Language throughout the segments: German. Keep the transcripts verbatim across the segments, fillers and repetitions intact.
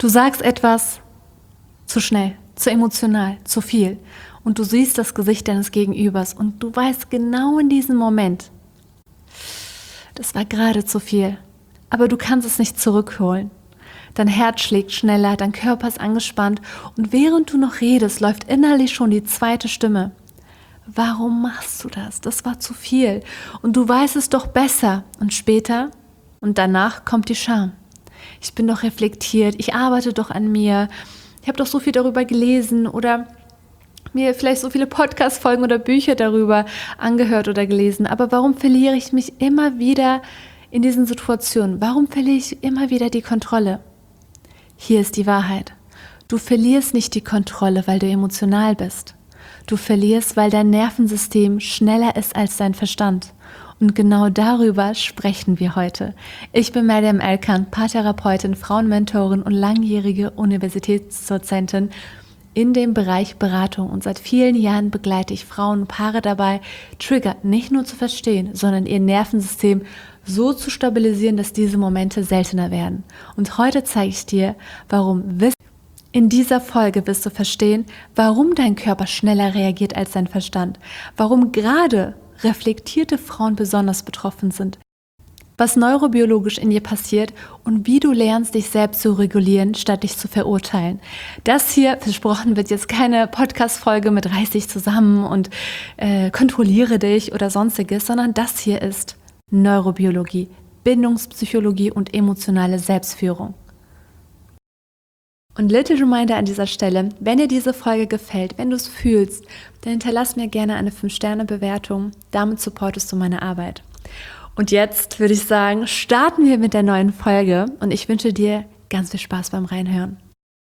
Du sagst etwas zu schnell, zu emotional, zu viel und du siehst das Gesicht deines Gegenübers und du weißt genau in diesem Moment, das war gerade zu viel, aber du kannst es nicht zurückholen. Dein Herz schlägt schneller, dein Körper ist angespannt und während du noch redest, läuft innerlich schon die zweite Stimme. Warum machst du das? Das war zu viel und du weißt es doch besser. Und später und danach kommt die Scham. Ich bin doch reflektiert, ich arbeite doch an mir, ich habe doch so viel darüber gelesen oder mir vielleicht so viele Podcast-Folgen oder Bücher darüber angehört oder gelesen. Aber warum verliere ich mich immer wieder in diesen Situationen? Warum verliere ich immer wieder die Kontrolle? Hier ist die Wahrheit. Du verlierst nicht die Kontrolle, weil du emotional bist. Du verlierst, weil dein Nervensystem schneller ist als dein Verstand. Und genau darüber sprechen wir heute. Ich bin Mariam Erkan, Paartherapeutin, Frauenmentorin und langjährige Universitätsdozentin in dem Bereich Beratung. Und seit vielen Jahren begleite ich Frauen und Paare dabei, Trigger nicht nur zu verstehen, sondern ihr Nervensystem so zu stabilisieren, dass diese Momente seltener werden. Und heute zeige ich dir, warum Wissen. In dieser Folge wirst du verstehen, warum dein Körper schneller reagiert als dein Verstand, warum gerade reflektierte Frauen besonders betroffen sind, was neurobiologisch in dir passiert und wie du lernst, dich selbst zu regulieren, statt dich zu verurteilen. Das hier, versprochen, wird jetzt keine Podcast-Folge mit reiß dich zusammen und äh, kontrolliere dich oder sonstiges, sondern das hier ist Neurobiologie, Bindungspsychologie und emotionale Selbstführung. Und little reminder an dieser Stelle, wenn dir diese Folge gefällt, wenn du es fühlst, dann hinterlass mir gerne eine fünf Sterne Bewertung. Damit supportest du meine Arbeit. Und jetzt würde ich sagen, starten wir mit der neuen Folge und ich wünsche dir ganz viel Spaß beim Reinhören.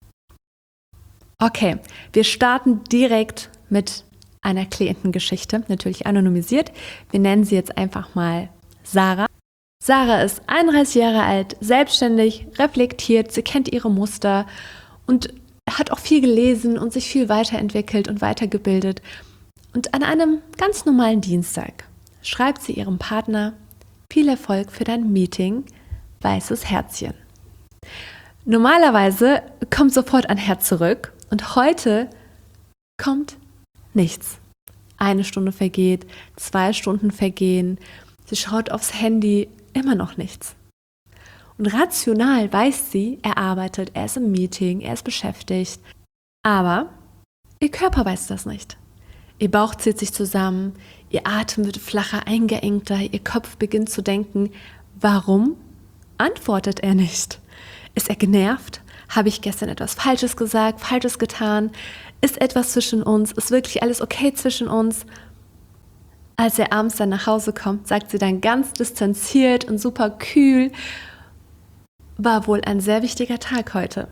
Okay, wir starten direkt mit einer Klientengeschichte, natürlich anonymisiert. Wir nennen sie jetzt einfach mal Sarah. Sarah ist einunddreißig Jahre alt, selbstständig, reflektiert, sie kennt ihre Muster und hat auch viel gelesen und sich viel weiterentwickelt und weitergebildet. Und an einem ganz normalen Dienstag schreibt sie ihrem Partner: Viel Erfolg für dein Meeting, weißes Herzchen. Normalerweise kommt sofort ein Herz zurück und heute kommt nichts. Eine Stunde vergeht, zwei Stunden vergehen, sie schaut aufs Handy, immer noch nichts. Und rational weiß sie, er arbeitet, er ist im Meeting, er ist beschäftigt. Aber ihr Körper weiß das nicht. Ihr Bauch zieht sich zusammen, ihr Atem wird flacher, eingeengter, ihr Kopf beginnt zu denken: Warum antwortet er nicht? Ist er genervt? Habe ich gestern etwas Falsches gesagt, Falsches getan? Ist etwas zwischen uns? Ist wirklich alles okay zwischen uns? Als er abends dann nach Hause kommt, sagt sie dann ganz distanziert und super kühl: War wohl ein sehr wichtiger Tag heute.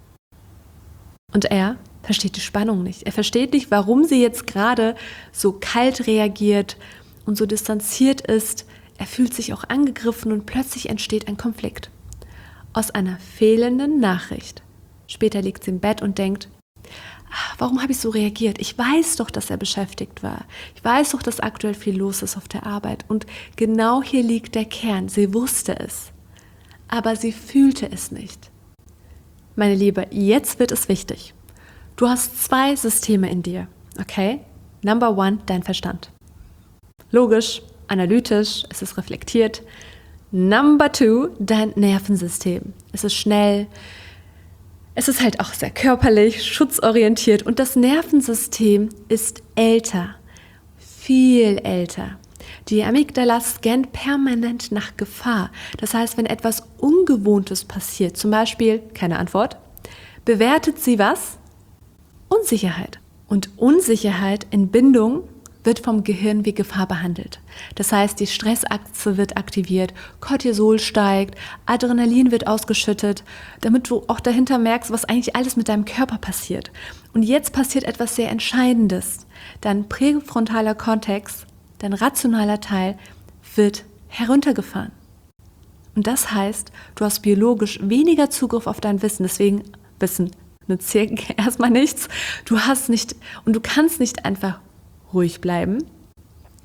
Und er versteht die Spannung nicht. Er versteht nicht, warum sie jetzt gerade so kalt reagiert und so distanziert ist. Er fühlt sich auch angegriffen und plötzlich entsteht ein Konflikt. Aus einer fehlenden Nachricht. Später liegt sie im Bett und denkt: Warum habe ich so reagiert? Ich weiß doch, dass er beschäftigt war. Ich weiß doch, dass aktuell viel los ist auf der Arbeit. Und genau hier liegt der Kern. Sie wusste es, aber sie fühlte es nicht. Meine Liebe, jetzt wird es wichtig. Du hast zwei Systeme in dir, okay? Number one, dein Verstand. Logisch, analytisch, es ist reflektiert. Number two, dein Nervensystem. Es ist schnell, es ist halt auch sehr körperlich, schutzorientiert und das Nervensystem ist älter, viel älter. Die Amygdala scannt permanent nach Gefahr. Das heißt, wenn etwas Ungewohntes passiert, zum Beispiel keine Antwort, bewertet sie was? Unsicherheit. Und Unsicherheit in Bindung wird vom Gehirn wie Gefahr behandelt. Das heißt, die Stressachse wird aktiviert, Cortisol steigt, Adrenalin wird ausgeschüttet, damit du auch dahinter merkst, was eigentlich alles mit deinem Körper passiert. Und jetzt passiert etwas sehr Entscheidendes. Dein präfrontaler Kortex, dein rationaler Teil, wird heruntergefahren. Und das heißt, du hast biologisch weniger Zugriff auf dein Wissen, deswegen Wissen nützt hier erstmal nichts. Du hast nicht und du kannst nicht einfach ruhig bleiben.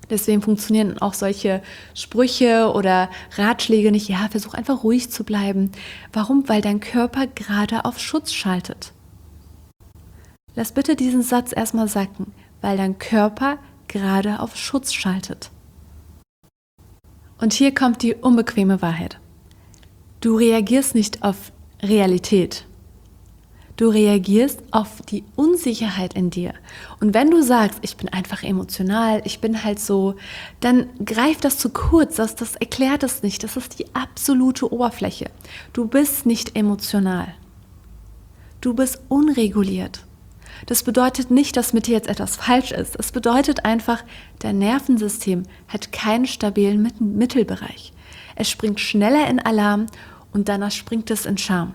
Deswegen funktionieren auch solche Sprüche oder Ratschläge nicht. Ja, versuch einfach ruhig zu bleiben. Warum? Weil dein Körper gerade auf Schutz schaltet. Lass bitte diesen Satz erstmal sacken, weil dein Körper gerade auf Schutz schaltet. Und hier kommt die unbequeme Wahrheit. Du reagierst nicht auf Realität. Du reagierst auf die Unsicherheit in dir. Und wenn du sagst, ich bin einfach emotional, ich bin halt so, dann greift das zu kurz, das, das erklärt es nicht. Das ist die absolute Oberfläche. Du bist nicht emotional. Du bist unreguliert. Das bedeutet nicht, dass mit dir jetzt etwas falsch ist. Es bedeutet einfach, dein Nervensystem hat keinen stabilen Mittelbereich. Es springt schneller in Alarm und danach springt es in Scham.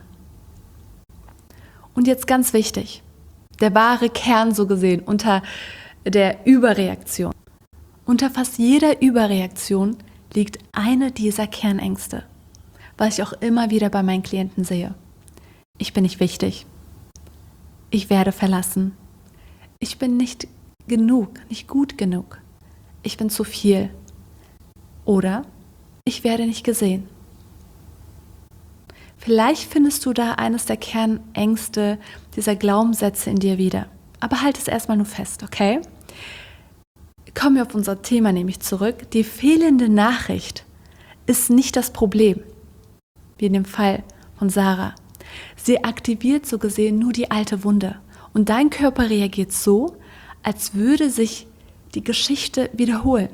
Und jetzt ganz wichtig, der wahre Kern so gesehen unter der Überreaktion. Unter fast jeder Überreaktion liegt eine dieser Kernängste, was ich auch immer wieder bei meinen Klienten sehe. Ich bin nicht wichtig. Ich werde verlassen. Ich bin nicht genug, nicht gut genug. Ich bin zu viel. Oder ich werde nicht gesehen. Vielleicht findest du da eines der Kernängste dieser Glaubenssätze in dir wieder. Aber halt es erstmal nur fest, okay? Kommen wir auf unser Thema nämlich zurück. Die fehlende Nachricht ist nicht das Problem, wie in dem Fall von Sarah. Sie aktiviert so gesehen nur die alte Wunde. Und dein Körper reagiert so, als würde sich die Geschichte wiederholen.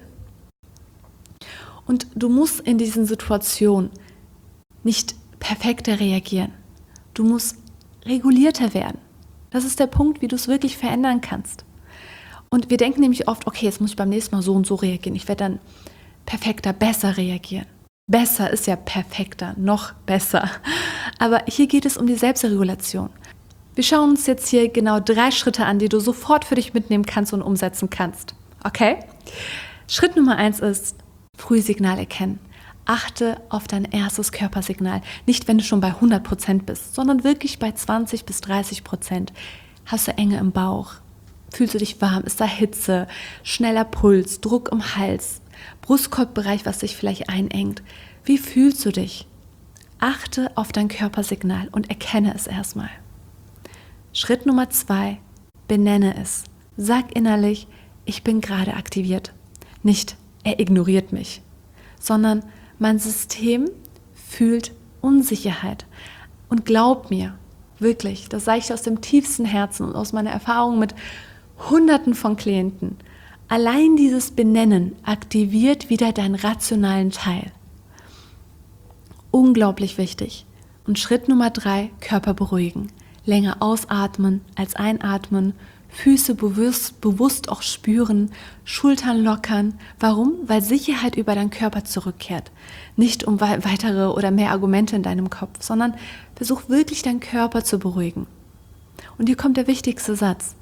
Und du musst in diesen Situationen nicht perfekter reagieren. Du musst regulierter werden. Das ist der Punkt, wie du es wirklich verändern kannst. Und wir denken nämlich oft, okay, jetzt muss ich beim nächsten Mal so und so reagieren. Ich werde dann perfekter, besser reagieren. Besser ist ja perfekter, noch besser. Aber hier geht es um die Selbstregulation. Wir schauen uns jetzt hier genau drei Schritte an, die du sofort für dich mitnehmen kannst und umsetzen kannst. Okay? Schritt Nummer eins ist Frühsignal erkennen. Achte auf dein erstes Körpersignal. Nicht, wenn du schon bei hundert Prozent bist, sondern wirklich bei zwanzig bis dreißig Prozent. Hast du Enge im Bauch? Fühlst du dich warm? Ist da Hitze? Schneller Puls? Druck im Hals? Brustkorbbereich, was dich vielleicht einengt? Wie fühlst du dich? Achte auf dein Körpersignal und erkenne es erstmal. Schritt Nummer zwei, benenne es. Sag innerlich, ich bin gerade aktiviert. Nicht, er ignoriert mich, sondern mein System fühlt Unsicherheit. Und glaub mir, wirklich, das sage ich aus dem tiefsten Herzen und aus meiner Erfahrung mit Hunderten von Klienten, allein dieses Benennen aktiviert wieder deinen rationalen Teil. Unglaublich wichtig. Und Schritt Nummer drei, Körper beruhigen. Länger ausatmen als einatmen, Füße bewusst, bewusst auch spüren, Schultern lockern. Warum? Weil Sicherheit über deinen Körper zurückkehrt. Nicht um weitere oder mehr Argumente in deinem Kopf, sondern versuch wirklich deinen Körper zu beruhigen. Und hier kommt der wichtigste Satz.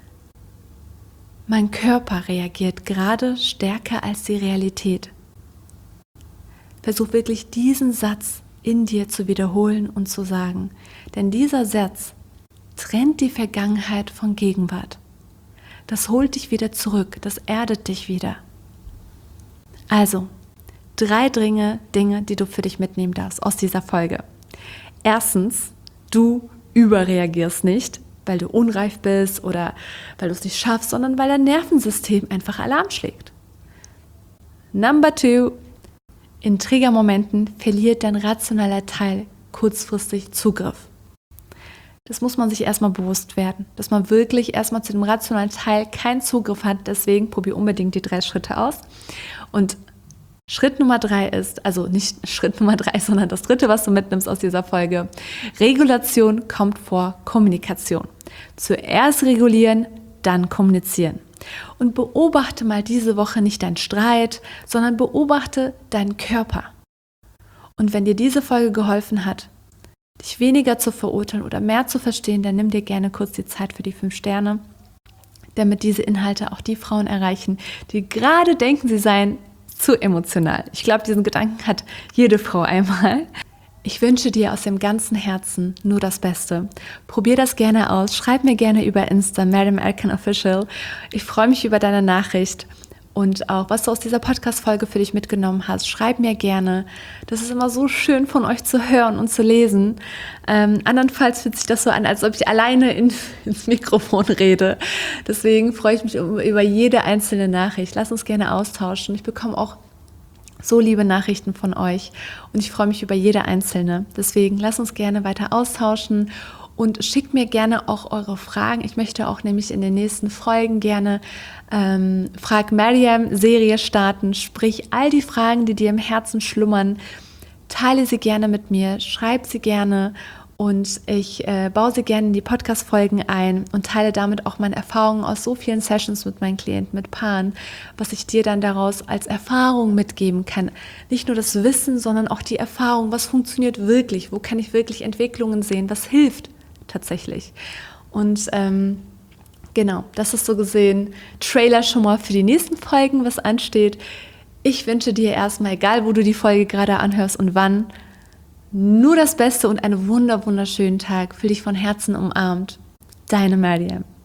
Mein Körper reagiert gerade stärker als die Realität. Versuch wirklich diesen Satz in dir zu wiederholen und zu sagen. Denn dieser Satz trennt die Vergangenheit von Gegenwart. Das holt dich wieder zurück, das erdet dich wieder. Also, drei Dinge, Dinge, die du für dich mitnehmen darfst aus dieser Folge. Erstens, du überreagierst nicht, weil du unreif bist oder weil du es nicht schaffst, sondern weil dein Nervensystem einfach Alarm schlägt. Number two, in Triggermomenten verliert dein rationaler Teil kurzfristig Zugriff. Das muss man sich erstmal bewusst werden, dass man wirklich erstmal zu dem rationalen Teil keinen Zugriff hat. Deswegen probier unbedingt die drei Schritte aus. Und Schritt Nummer drei ist, also nicht Schritt Nummer drei, sondern das dritte, was du mitnimmst aus dieser Folge. Regulation kommt vor Kommunikation. Zuerst regulieren, dann kommunizieren. Und beobachte mal diese Woche nicht deinen Streit, sondern beobachte deinen Körper. Und wenn dir diese Folge geholfen hat, dich weniger zu verurteilen oder mehr zu verstehen, dann nimm dir gerne kurz die Zeit für die fünf Sterne, damit diese Inhalte auch die Frauen erreichen, die gerade denken, sie seien zu emotional. Ich glaube, diesen Gedanken hat jede Frau einmal. Ich wünsche dir aus dem ganzen Herzen nur das Beste. Probier das gerne aus. Schreib mir gerne über Insta, Madame Elkan Official. Ich freue mich über deine Nachricht. und auch, was du aus dieser Podcast-Folge für dich mitgenommen hast. Schreib mir gerne. Das ist immer so schön von euch zu hören und zu lesen. Ähm, andernfalls fühlt sich das so an, als ob ich alleine in, ins Mikrofon rede. Deswegen freue ich mich über jede einzelne Nachricht. Lass uns gerne austauschen. Ich bekomme auch so liebe Nachrichten von euch und ich freue mich über jede einzelne. Deswegen lasst uns gerne weiter austauschen und schickt mir gerne auch eure Fragen. Ich möchte auch nämlich in den nächsten Folgen gerne ähm, Frag Mariam Serie starten, sprich all die Fragen, die dir im Herzen schlummern, teile sie gerne mit mir, schreib sie gerne und ich äh, baue sie gerne in die Podcast-Folgen ein und teile damit auch meine Erfahrungen aus so vielen Sessions mit meinen Klienten, mit Paaren, was ich dir dann daraus als Erfahrung mitgeben kann. Nicht nur das Wissen, sondern auch die Erfahrung, was funktioniert wirklich, wo kann ich wirklich Entwicklungen sehen, was hilft tatsächlich. Und ähm, genau, das ist so gesehen Trailer schon mal für die nächsten Folgen, was ansteht. Ich wünsche dir erstmal, egal wo du die Folge gerade anhörst und wann, nur das Beste und einen wunder, wunderschönen Tag. Fühl dich von Herzen umarmt. Deine Mariam.